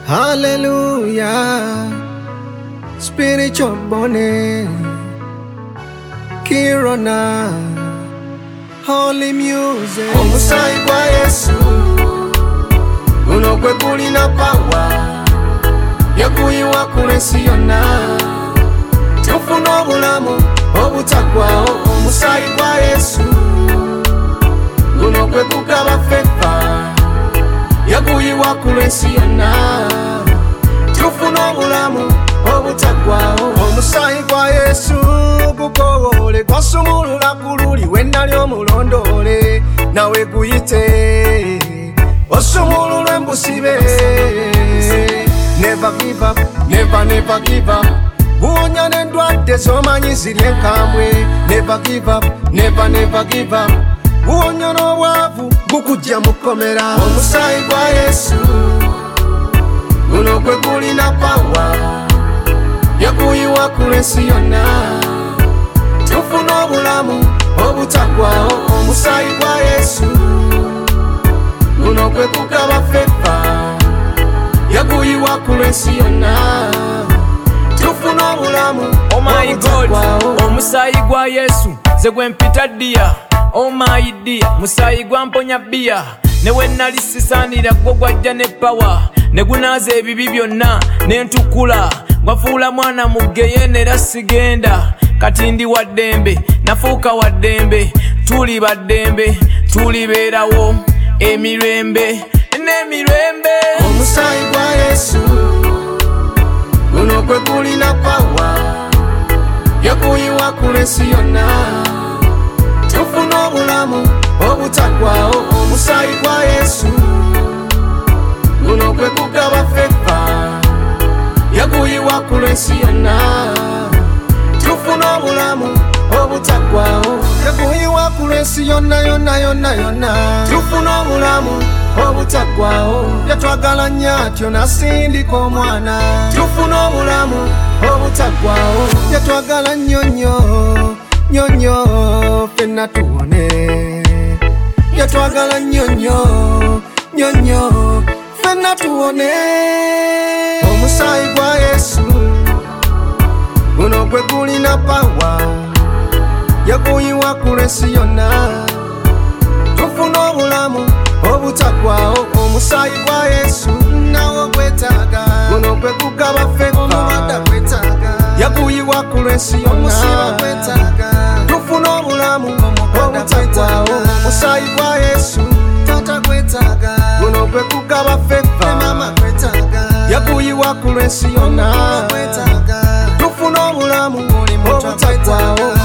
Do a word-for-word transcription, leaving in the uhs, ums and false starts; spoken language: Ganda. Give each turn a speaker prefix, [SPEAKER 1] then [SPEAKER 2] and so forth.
[SPEAKER 1] Hallelujah, spiritual bonnet, Kirona, holy music. Omusai kwa Yesu, unokwe kulina power, yakuyiwa kulensi yonna, tufuna obulamu obutakwawo. Omusai kwa Yesu, unokwe kukaba fefa, yakuyiwa kulensi yonna, tufuna obulamu obutakwawo. Omusai kwa Yesu gukowole, gwasumulula kululi wendali omulondole, nawe guyite osumulula embusibe. Never give up, never never give up, buwonya n'endwadde z'omanyi ziri enkambwe. Never give up, never never give up, buwonya n'obwavu bukujja mukomera. Omusaayi gwa Yesu guno gwe gulina pawa, yakuyiwa kulensi yonna, tufuna obulamu obutakwawo. Omusaayi gwa Yesu guno gwe gugaba fefa, yakuyiwa kulensi yonna, tufuna obulamu obutakwawo.
[SPEAKER 2] Omusaayi gwa Yesu ze gwe mpita ddiya, oh my dear, musaayi gwa mponya bbiya, ne we nali sisaanira gwo gwajja ne pawa, ne gunaaza ebibi byonna n'entukula, gwafuula mwana muggeye nera sigenda. Kati ndi wa ddembe, nafuuka wa ddembe, tuli ba ddembe, tulibeerawo emirembe n'emirembe.
[SPEAKER 1] Omusaayi gwa Yesu guno gwe gulina pawa, yakuyiwa kulensi yonna, tufuna obulamu obutakwawo. Omusaayi gwa Yesu guno gwe gugaba fefa, yakuyiwa kulensi yonna, tufuna obulamu obutakwawo. Yakuyiwa kulensi yonna yonna yonna yonna, tufuna obulamu obutakwawo. Yatwagala nnyo atyo nasindika omwana, tufuna obulamu obutakwawo. Yatwagala nnyo nnyo nnyo nnyo ffenna tuwone, yatwagala nnyo nnyo nnyo nnyo ffenna tuwone. Omusaayi gwa Yesu guno gwe gulina pawa, yakuyiwa kulensi yonna, tufuna obulamu obutakwawo. Omusaayi gwa Yesu nawo gwetaaga, guno gwe gugaba fefa, yakuyiwa kulensi yonna, tufuna obulamu obutakwawo. Omusaayi gwa Yesu guno gwe gugaba fefa, yakuyiwa kulensi yonna, tufuna obulamu obutakwawo.